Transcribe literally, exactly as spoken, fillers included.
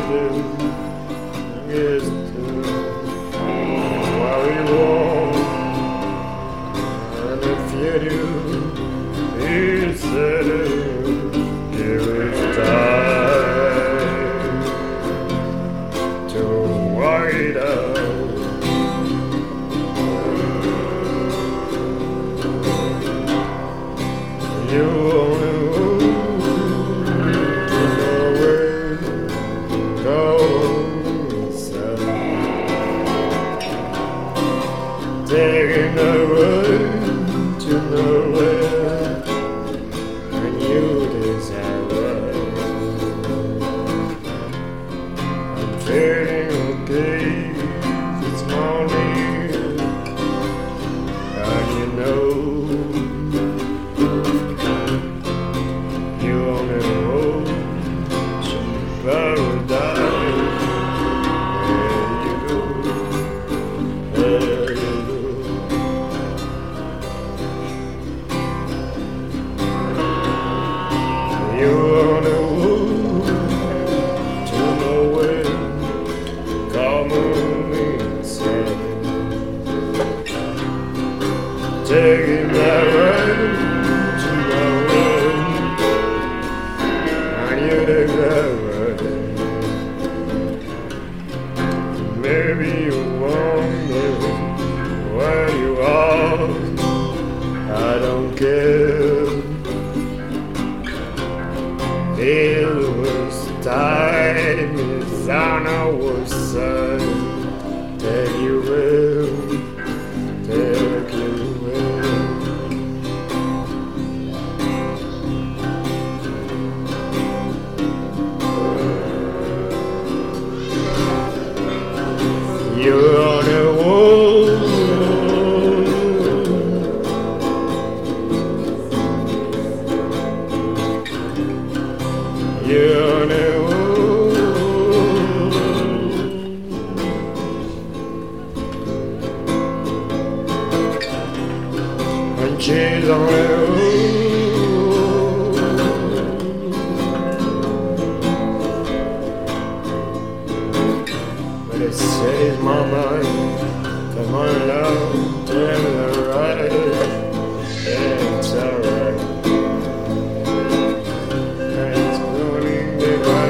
is to while you walk, and if you do, you said it is time to white out. You only taking the road to nowhere when you desire. I'm feeling okay this morning, and you know you on the road to paradise. You're on the road to nowhere, come on inside. Taking that road to nowhere, and you take that road. Maybe you wonder where you are, I don't care. It was time is on our side. Take you will, take you will. You're on a wall. You're on a wall, and she's on a wall. But it says my mind, come on now, tell me the right, it's alright. It's going to be